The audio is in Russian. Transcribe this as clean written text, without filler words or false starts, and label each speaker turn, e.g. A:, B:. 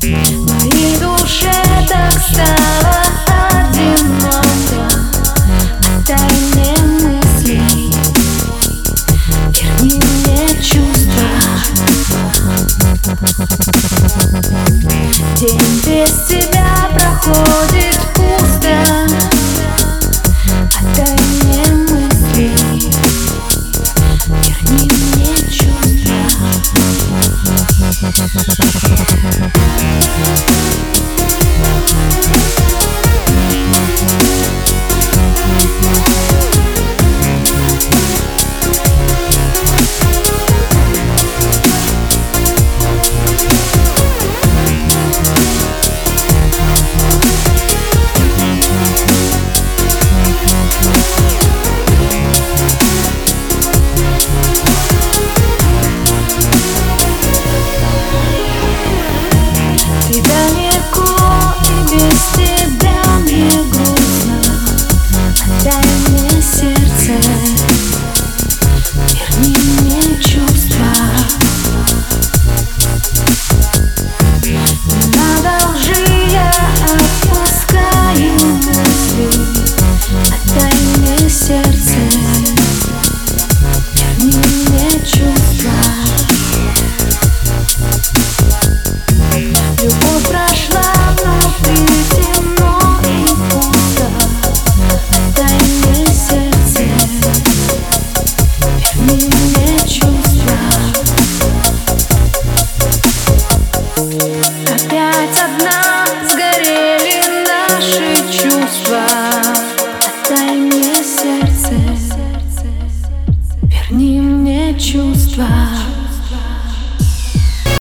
A: Моей душе так стало одиноко. Отдай мне мысли, верни мне чувства. День без тебя проходит пусто. Отдай мне мысли, верни мне чувства. Опять одна сгорели наши чувства. Отдай мне сердце, верни мне чувства.